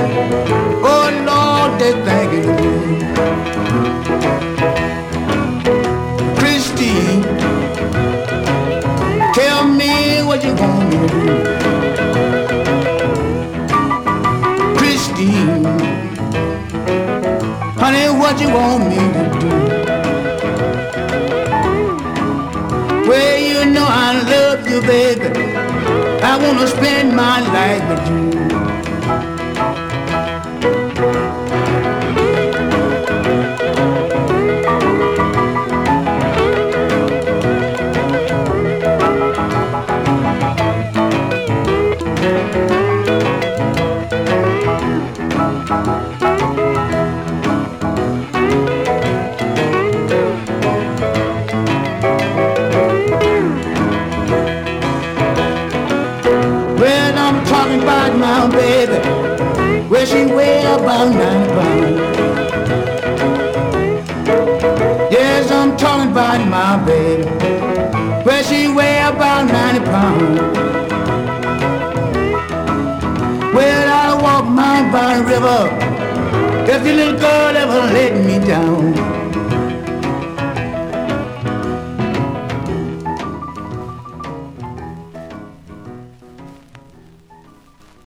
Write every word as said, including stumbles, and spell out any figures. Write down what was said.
Oh Lord, they think it's good. Christine, tell me what you want me to do. Christine, honey, what you want me to do? Well, you know I love you, baby. I wanna spend my life with you. My baby, where she weigh about nine pounds. Yes, I'm talking about my baby, where she weigh about ninety pounds. Well, I walk Mount Vine River if the little girl ever let me down.